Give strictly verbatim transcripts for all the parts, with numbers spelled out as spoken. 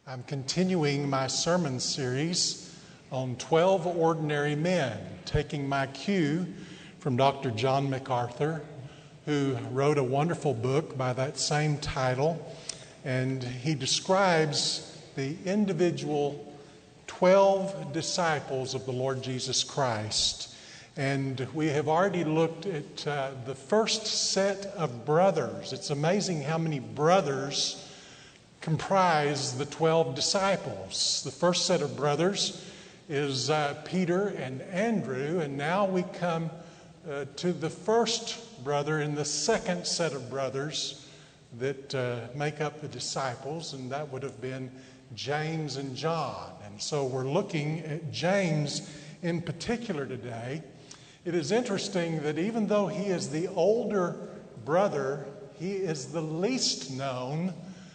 I'm continuing my sermon series on twelve Ordinary Men, taking my cue from Doctor John MacArthur, who wrote a wonderful book by that same title, and he describes the individual twelve disciples of the Lord Jesus Christ. And we have already looked at uh, the first set of brothers. It's amazing how many brothers comprise the twelve disciples. The first set of brothers is uh, Peter and Andrew, and now we come uh, to the first brother in the second set of brothers that uh, make up the disciples, and that would have been James and John. And so we're looking at James in particular today. It is interesting that even though he is the older brother, he is the least known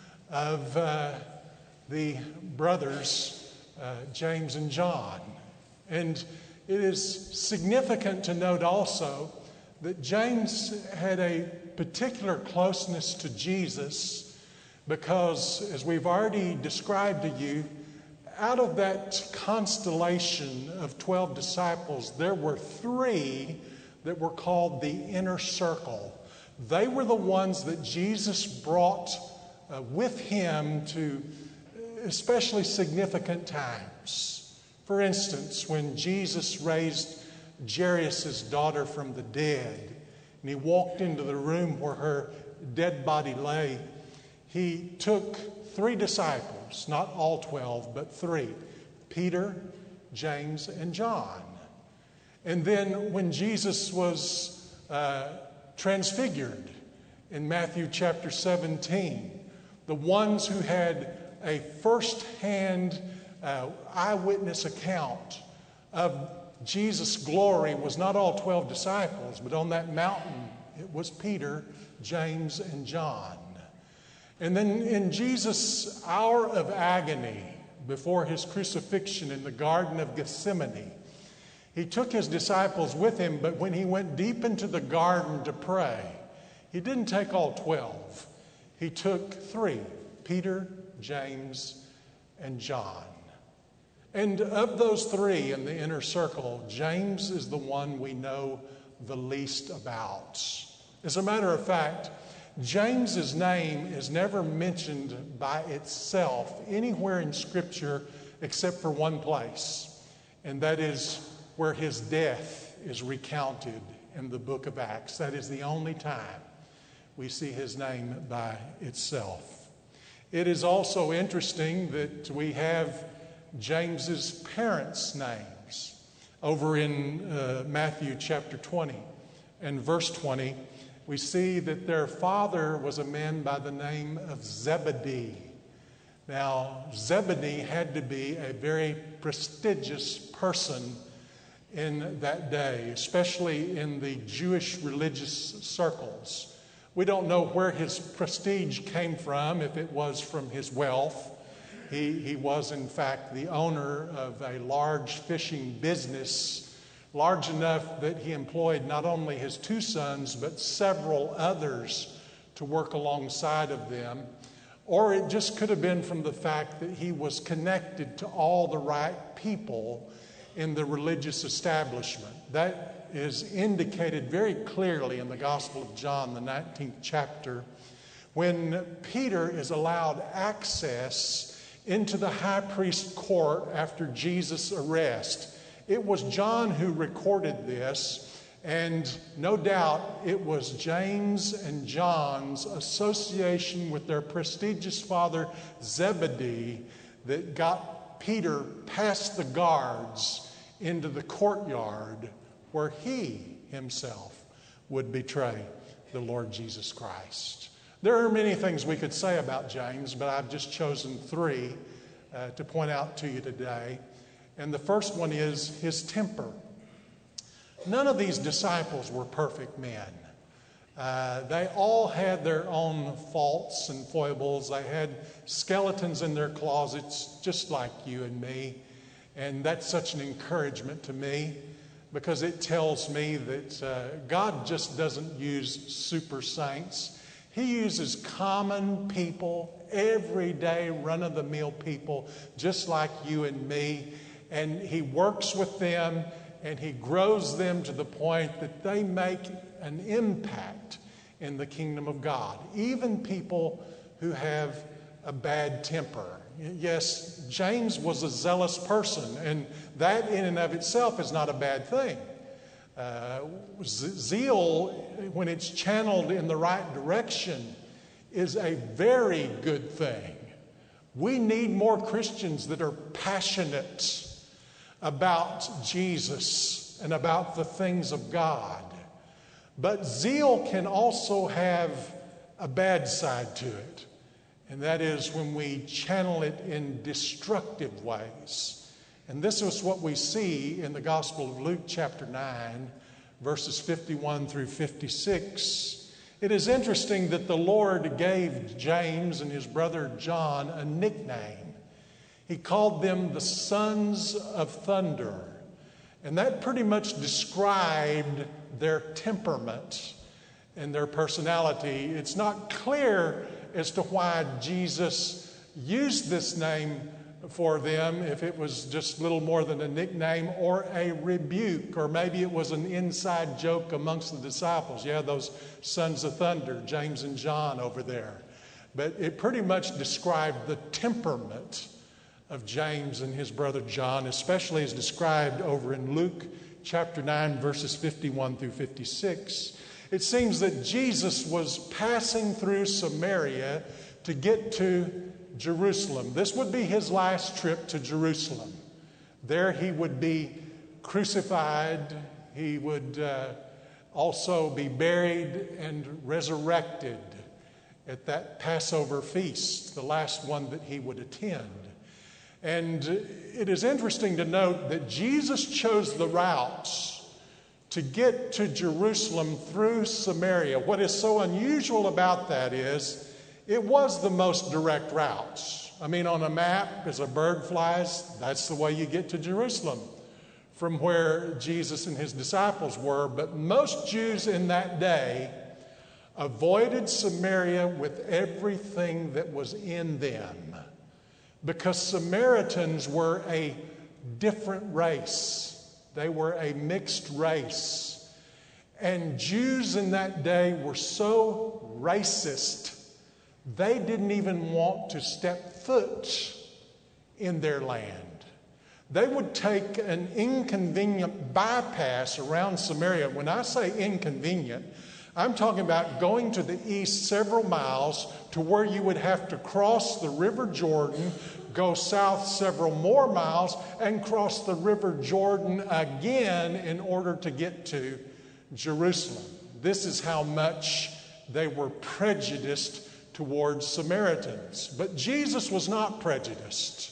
of uh, the brothers, uh, James and John. And it is significant to note also that James had a particular closeness to Jesus because, as we've already described to you, out of that constellation of twelve disciples, there were three that were called the inner circle. They were the ones that Jesus brought uh, with him to especially significant times. For instance, when Jesus raised Jairus' daughter from the dead, and he walked into the room where her dead body lay, he took three disciples, not all twelve, but three, Peter, James, and John. And then when Jesus was uh, transfigured in Matthew chapter seventeen, the ones who had a first-hand uh, eyewitness account of Jesus' glory was not all twelve disciples, but on that mountain it was Peter, James, and John. And then in Jesus' hour of agony before his crucifixion in the Garden of Gethsemane, he took his disciples with him, but when he went deep into the garden to pray, he didn't take all twelve. He took three, Peter, James, and John. And of those three in the inner circle, James is the one we know the least about. As a matter of fact, James's name is never mentioned by itself anywhere in Scripture except for one place, and that is where his death is recounted in the book of Acts. That is the only time we see his name by itself. It is also interesting that we have James's parents' names over in uh, Matthew chapter twenty and verse twenty. We see that their father was a man by the name of Zebedee. Now, Zebedee had to be a very prestigious person in that day, especially in the Jewish religious circles. We don't know where his prestige came from, if it was from his wealth. He, he was, in fact, the owner of a large fishing business, large enough that he employed not only his two sons, but several others to work alongside of them. Or it just could have been from the fact that he was connected to all the right people in the religious establishment. That is indicated very clearly in the Gospel of John, the nineteenth chapter, when Peter is allowed access into the high priest court after Jesus' arrest. It was John who recorded this, and no doubt it was James and John's association with their prestigious father Zebedee that got Peter past the guards into the courtyard where he himself would betray the Lord Jesus Christ. There are many things we could say about James, but I've just chosen three uh, to point out to you today. And the first one is his temper. None of these disciples were perfect men. Uh, they all had their own faults and foibles. They had skeletons in their closets, just like you and me. And that's such an encouragement to me, because it tells me that uh, God just doesn't use super saints. He uses common people, everyday run-of-the-mill people, just like you and me, and he works with them and he grows them to the point that they make an impact in the kingdom of God. Even people who have a bad temper. Yes, James was a zealous person, and that in and of itself is not a bad thing. Uh, zeal, when it's channeled in the right direction, is a very good thing. We need more Christians that are passionate about Jesus and about the things of God. But zeal can also have a bad side to it, and that is when we channel it in destructive ways. And this is what we see in the Gospel of Luke chapter nine, verses fifty-one through fifty-six. It is interesting that the Lord gave James and his brother John a nickname. He called them the sons of thunder. And that pretty much described their temperament and their personality. It's not clear as to why Jesus used this name for them, if it was just little more than a nickname or a rebuke, or maybe it was an inside joke amongst the disciples. Yeah, those sons of thunder, James and John over there. But it pretty much described the temperament of James and his brother John, especially as described over in Luke chapter nine, verses fifty-one through fifty-six. It seems that Jesus was passing through Samaria to get to Jerusalem. This would be his last trip to Jerusalem. There he would be crucified. He would uh, also be buried and resurrected at that Passover feast, the last one that he would attend. And it is interesting to note that Jesus chose the routes to get to Jerusalem through Samaria. What is so unusual about that is it was the most direct routes. I mean, on a map, as a bird flies, that's the way you get to Jerusalem from where Jesus and his disciples were. But most Jews in that day avoided Samaria with everything that was in them, because Samaritans were a different race. They were a mixed race. And Jews in that day were so racist, they didn't even want to step foot in their land. They would take an inconvenient bypass around Samaria. When I say inconvenient, I'm talking about going to the east several miles to where you would have to cross the River Jordan, go south several more miles, and cross the River Jordan again in order to get to Jerusalem. This is how much they were prejudiced towards Samaritans. But Jesus was not prejudiced.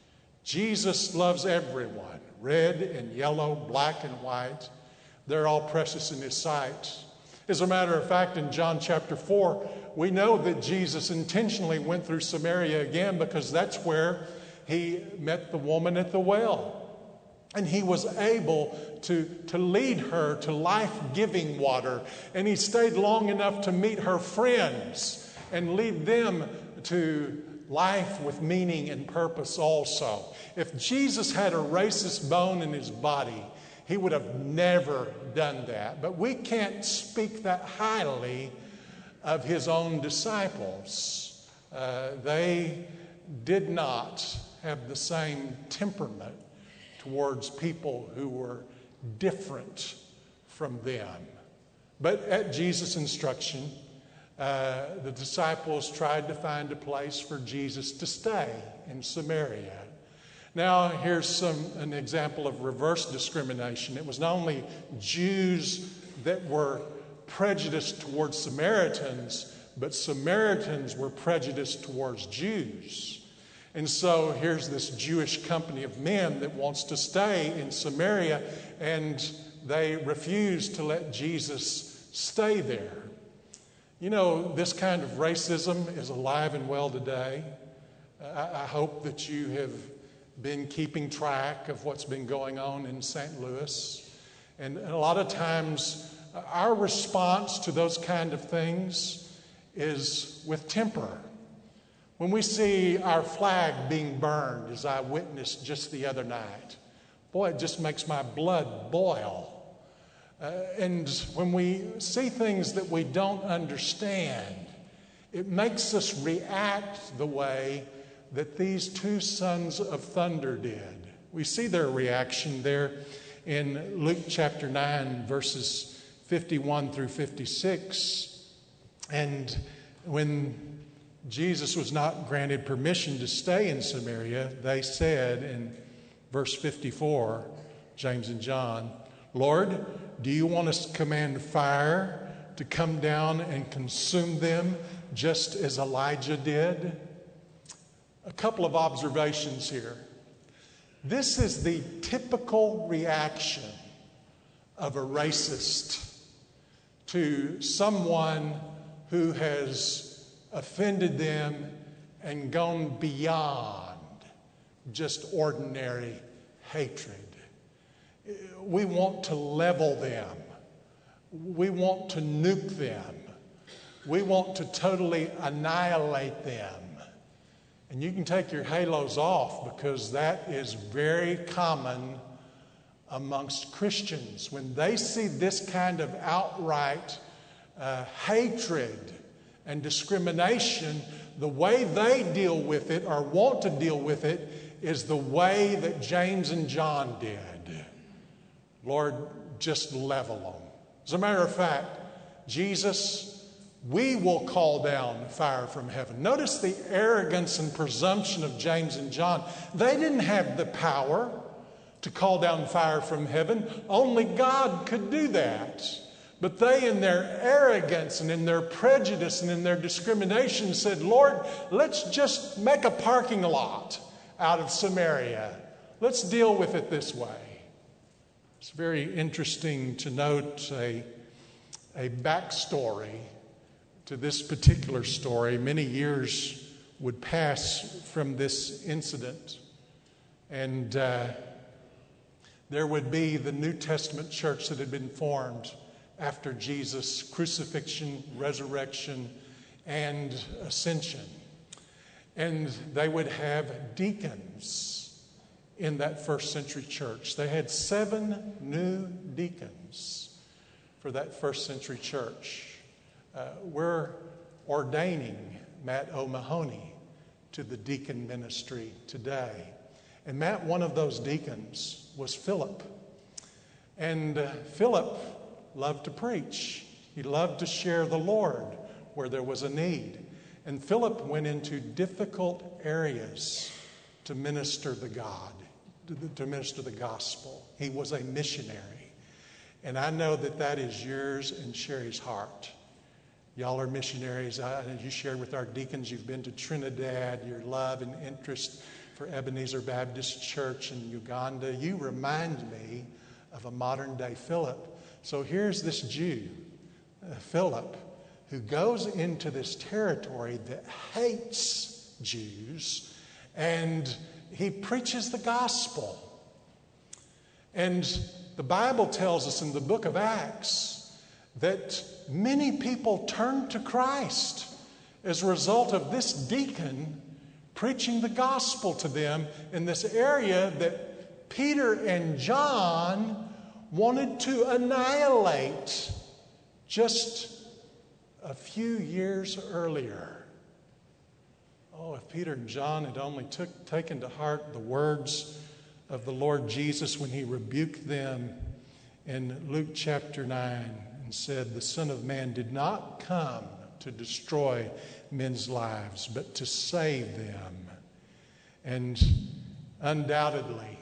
Jesus loves everyone, red and yellow, black and white. They're all precious in his sight. As a matter of fact, in John chapter four, we know that Jesus intentionally went through Samaria again because that's where he met the woman at the well. And he was able to, to lead her to life-giving water. And he stayed long enough to meet her friends and lead them to life with meaning and purpose also. If Jesus had a racist bone in his body, he would have never done that. But we can't speak that highly of his own disciples. Uh, they did not have the same temperament towards people who were different from them. But at Jesus' instruction, uh, the disciples tried to find a place for Jesus to stay in Samaria. Now, here's some an example of reverse discrimination. It was not only Jews that were prejudiced towards Samaritans, but Samaritans were prejudiced towards Jews. And so here's this Jewish company of men that wants to stay in Samaria, and they refuse to let Jesus stay there. You know, this kind of racism is alive and well today. I, I hope that you have been keeping track of what's been going on in Saint Louis. And, and a lot of times, our response to those kind of things is with temper. When we see our flag being burned, as I witnessed just the other night, boy, it just makes my blood boil. Uh, and when we see things that we don't understand, it makes us react the way that these two sons of thunder did. We see their reaction there in Luke chapter nine, verses fifty-one through fifty-six. And when Jesus was not granted permission to stay in Samaria, they said in verse fifty-four, James and John, "Lord, do you want us to command fire to come down and consume them just as Elijah did?" A couple of observations here. This is the typical reaction of a racist to someone who has offended them and gone beyond just ordinary hatred. We want to level them. We want to nuke them. We want to totally annihilate them. And you can take your halos off, because that is very common amongst Christians. When they see this kind of outright uh, hatred and discrimination, the way they deal with it or want to deal with it is the way that James and John did. Lord, just level them. As a matter of fact, Jesus, we will call down fire from heaven. Notice the arrogance and presumption of James and John. They didn't have the power to call down fire from heaven. Only God could do that. But they, in their arrogance and in their prejudice and in their discrimination, said, Lord, let's just make a parking lot out of Samaria. Let's deal with it this way. It's very interesting to note a, a backstory to this particular story. Many years would pass from this incident, and uh, there would be the New Testament church that had been formed after Jesus' crucifixion, resurrection, and ascension. And they would have deacons in that first century church. They had seven new deacons for that first century church. Uh, we're ordaining Matt O'Mahony to the deacon ministry today. And Matt, one of those deacons, was Philip. And uh, Philip loved to preach. He loved to share the Lord where there was a need. And Philip went into difficult areas to minister the God, to, to minister the gospel. He was a missionary. And I know that that is yours and Sherry's heart. Y'all are missionaries. I, as you shared with our deacons, you've been to Trinidad, your love and interest for Ebenezer Baptist Church in Uganda. You remind me of a modern day Philip. So here's this Jew, uh, Philip, who goes into this territory that hates Jews, and he preaches the gospel. And the Bible tells us in the book of Acts that many people turned to Christ as a result of this deacon preaching the gospel to them in this area that Peter and John wanted to annihilate just a few years earlier. Oh, if Peter and John had only took, taken to heart the words of the Lord Jesus when he rebuked them in Luke chapter nine and said, the Son of Man did not come to destroy men's lives, but to save them. And undoubtedly,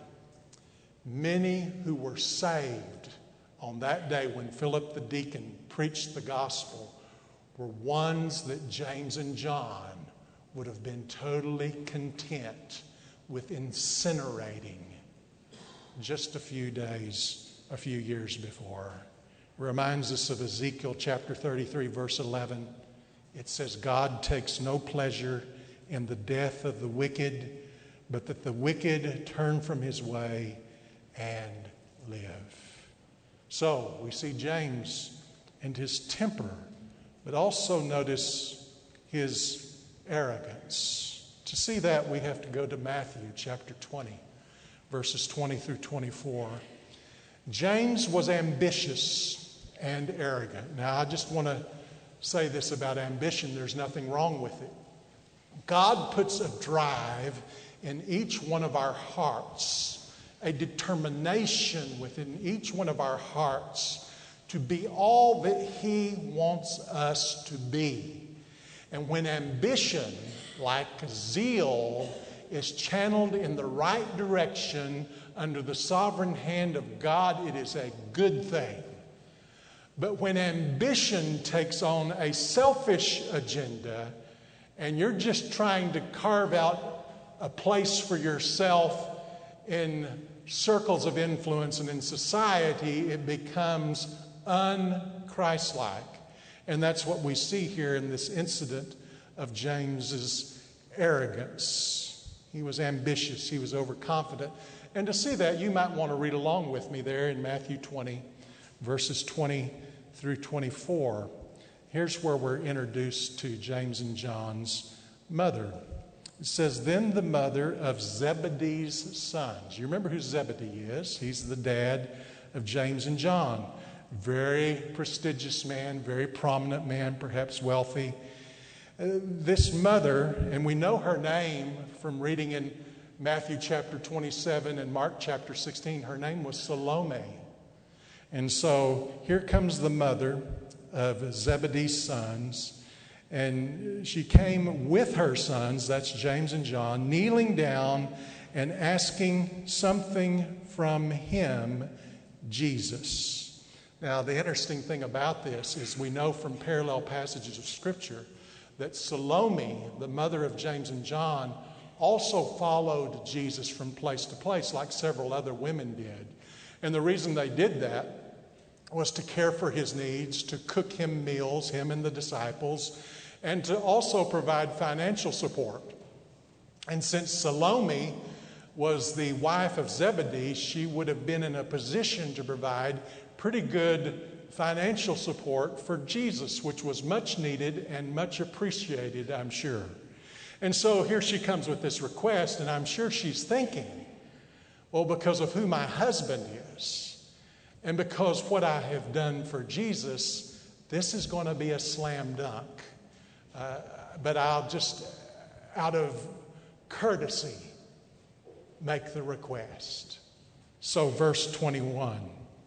many who were saved on that day when Philip the deacon preached the gospel were ones that James and John would have been totally content with incinerating just a few days, a few years before. It reminds us of Ezekiel chapter thirty-three, verse eleven. It says, God takes no pleasure in the death of the wicked, but that the wicked turn from his way and live. So we see James and his temper, but also notice his arrogance. To see that, we have to go to Matthew chapter twenty, verses twenty through twenty-four. James was ambitious and arrogant. Now, I just want to say this about ambition. There's nothing wrong with it. God puts a drive in each one of our hearts, a determination within each one of our hearts to be all that He wants us to be. And when ambition, like zeal, is channeled in the right direction under the sovereign hand of God, it is a good thing. But when ambition takes on a selfish agenda and you're just trying to carve out a place for yourself in circles of influence and in society, it becomes un-Christ-like. And that's what we see here in this incident of James's arrogance. He was ambitious. He was overconfident. And to see that, you might want to read along with me there in Matthew twenty, verses twenty through twenty-four. Here's where we're introduced to James and John's mother. It says, "Then the mother of Zebedee's sons." You remember who Zebedee is? He's the dad of James and John. Very prestigious man, very prominent man, perhaps wealthy. Uh, this mother, and we know her name from reading in Matthew chapter twenty-seven and Mark chapter sixteen, her name was Salome. And so here comes the mother of Zebedee's sons, and she came with her sons, that's James and John, kneeling down and asking something from him, Jesus. Now, the interesting thing about this is we know from parallel passages of Scripture that Salome, the mother of James and John, also followed Jesus from place to place like several other women did. And the reason they did that was to care for his needs, to cook him meals, him and the disciples, and to also provide financial support. And since Salome was the wife of Zebedee, she would have been in a position to provide pretty good financial support for Jesus, which was much needed and much appreciated, I'm sure. And so here she comes with this request, and I'm sure she's thinking, well, because of who my husband is, and because what I have done for Jesus, this is going to be a slam dunk. Uh, but I'll just, out of courtesy, make the request. So verse twenty-one,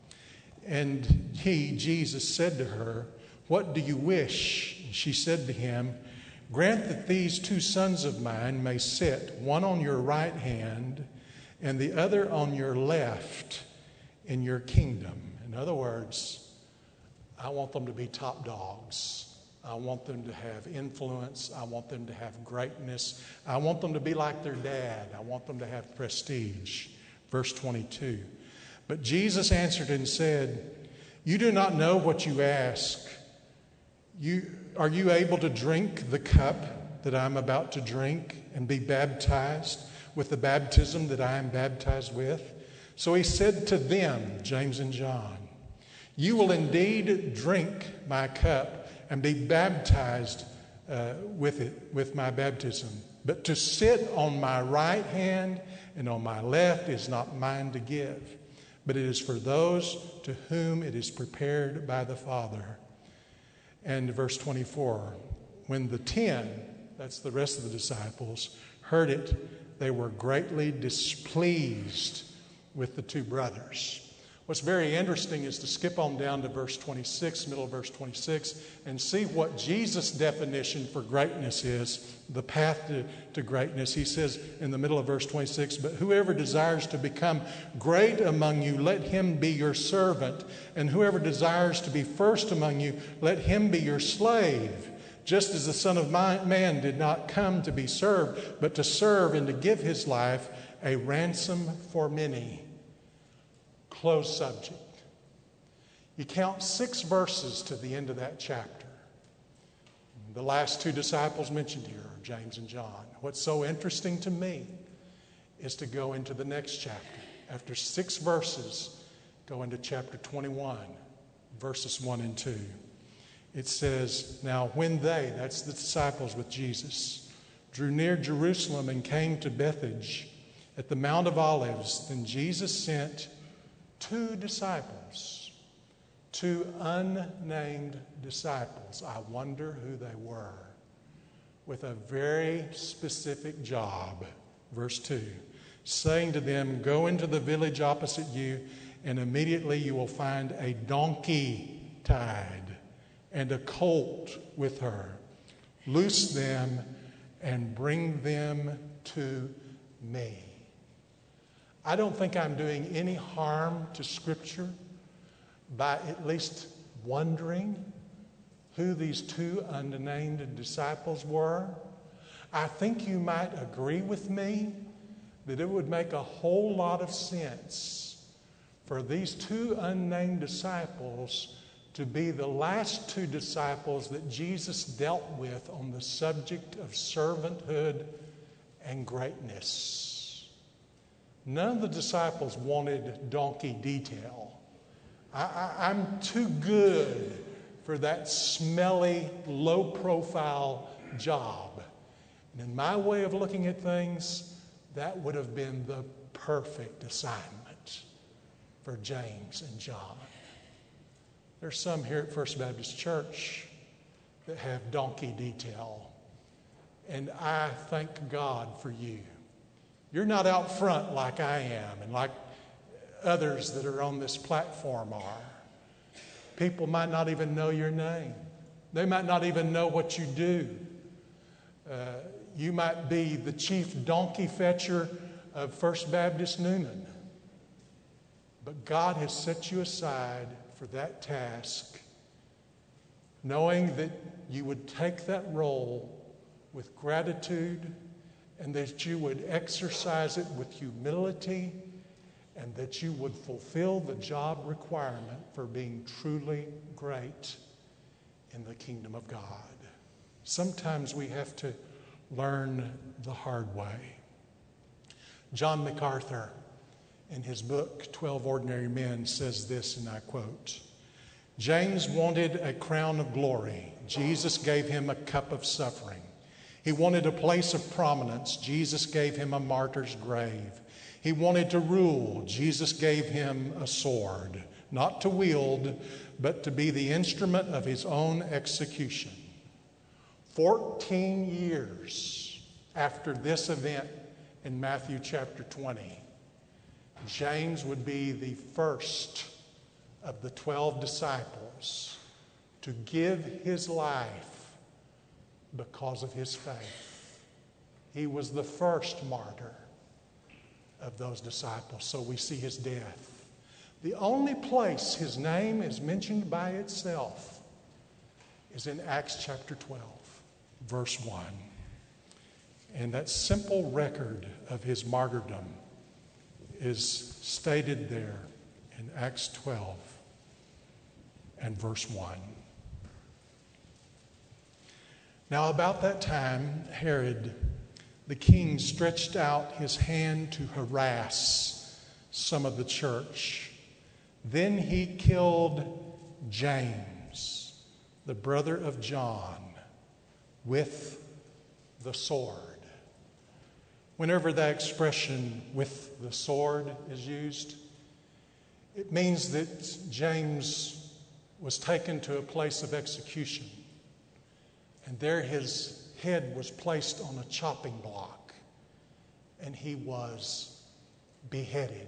"And he, Jesus, said to her, 'What do you wish?' She said to him, 'Grant that these two sons of mine may sit, one on your right hand and the other on your left in your kingdom.'" In other words, I want them to be top dogs. I want them to have influence. I want them to have greatness. I want them to be like their dad. I want them to have prestige. Verse twenty-two, "But Jesus answered and said, 'You do not know what you ask. You, are you able to drink the cup that I am about to drink and be baptized with the baptism that I am baptized with?' So he said to them," James and John, "You will indeed drink my cup and be baptized uh, with it, with my baptism. But to sit on my right hand and on my left is not mine to give, but it is for those to whom it is prepared by the Father." And verse twenty-four, "When the ten," that's the rest of the disciples, "heard it, they were greatly displeased with the two brothers." What's very interesting is to skip on down to verse twenty-six, middle of verse twenty-six, and see what Jesus' definition for greatness is, the path to, to greatness. He says in the middle of verse twenty-six, "But whoever desires to become great among you, let him be your servant. And whoever desires to be first among you, let him be your slave. Just as the Son of Man did not come to be served, but to serve and to give his life a ransom for many." Closed subject. You count six verses to the end of that chapter. The last two disciples mentioned here are James and John. What's so interesting to me is to go into the next chapter. After six verses, go into chapter twenty-one, verses one and two. it says, now when they, that's the disciples with Jesus, drew near Jerusalem and came to Bethphage at the Mount of Olives, then Jesus sent two disciples, two unnamed disciples. I wonder who they were, with a very specific job. Verse two, saying to them, go into the village opposite you, and immediately you will find a donkey tied and a colt with her. Loose them and bring them to me. I don't think I'm doing any harm to Scripture by at least wondering who these two unnamed disciples were. I think you might agree with me that it would make a whole lot of sense for these two unnamed disciples to be the last two disciples that Jesus dealt with on the subject of servanthood and greatness. None of the disciples wanted donkey detail. I, I, I'm too good for that smelly, low-profile job. And in my way of looking at things, that would have been the perfect assignment for James and John. There's some here at First Baptist Church that have donkey detail. And I thank God for you. You're not out front like I am and like others that are on this platform are. People might not even know your name. They might not even know what you do. Uh, you might be the chief donkey fetcher of First Baptist Newman. But God has set you aside for that task, knowing that you would take that role with gratitude and that you would exercise it with humility and that you would fulfill the job requirement for being truly great in the kingdom of God. Sometimes we have to learn the hard way. John MacArthur, in his book, twelve Ordinary Men, says this, and I quote, James wanted a crown of glory. Jesus gave him a cup of suffering. He wanted a place of prominence. Jesus gave him a martyr's grave. He wanted to rule. Jesus gave him a sword, not to wield, but to be the instrument of his own execution. Fourteen years after this event in Matthew chapter twenty, James would be the first of the twelve disciples to give his life because of his faith. He was the first martyr of those disciples, so we see his death. The only place his name is mentioned by itself is in Acts chapter twelve, verse one. And that simple record of his martyrdom is stated there in Acts twelve and verse one. Now, about that time, Herod, the king, stretched out his hand to harass some of the church. Then he killed James, the brother of John, with the sword. Whenever that expression, with the sword, is used, it means that James was taken to a place of execution. And there his head was placed on a chopping block, and he was beheaded.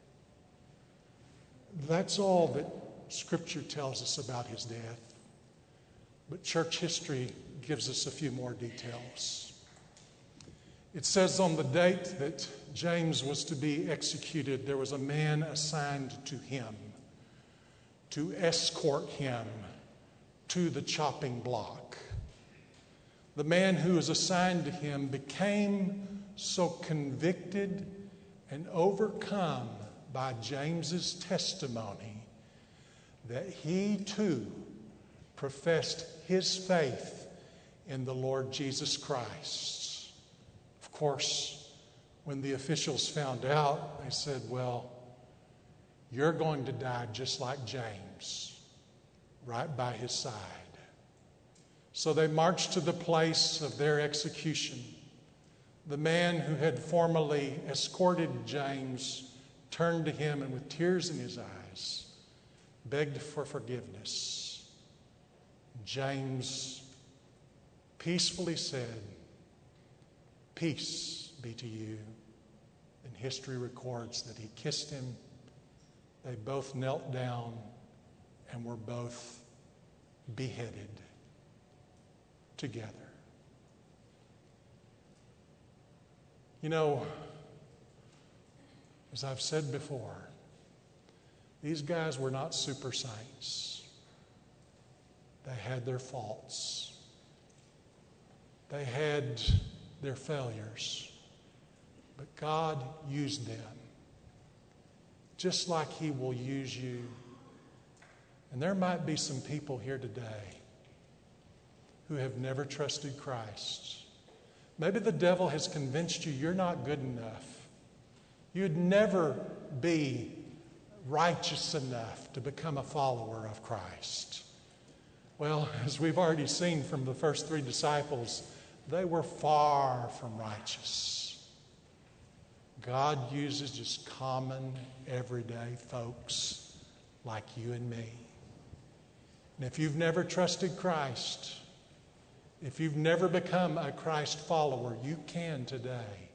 That's all that Scripture tells us about his death. But church history gives us a few more details. It says on the date that James was to be executed, there was a man assigned to him to escort him to the chopping block. The man who was assigned to him became so convicted and overcome by James's testimony that he too professed his faith in the Lord Jesus Christ. Of course, when the officials found out, they said, well, you're going to die just like James, right by his side. So they marched to the place of their execution. The man who had formerly escorted James turned to him and with tears in his eyes begged for forgiveness. James peacefully said, "Peace be to you." And history records that he kissed him. They both knelt down and were both beheaded together. You know, as I've said before, these guys were not super saints. They had their faults. They had their failures. But God used them just like He will use you. And there might be some people here today who have never trusted Christ. Maybe the devil has convinced you you're not good enough. You'd never be righteous enough to become a follower of Christ. Well, as we've already seen from the first three disciples, they were far from righteous. God uses just common, everyday folks like you and me. And if you've never trusted Christ, if you've never become a Christ follower, you can today.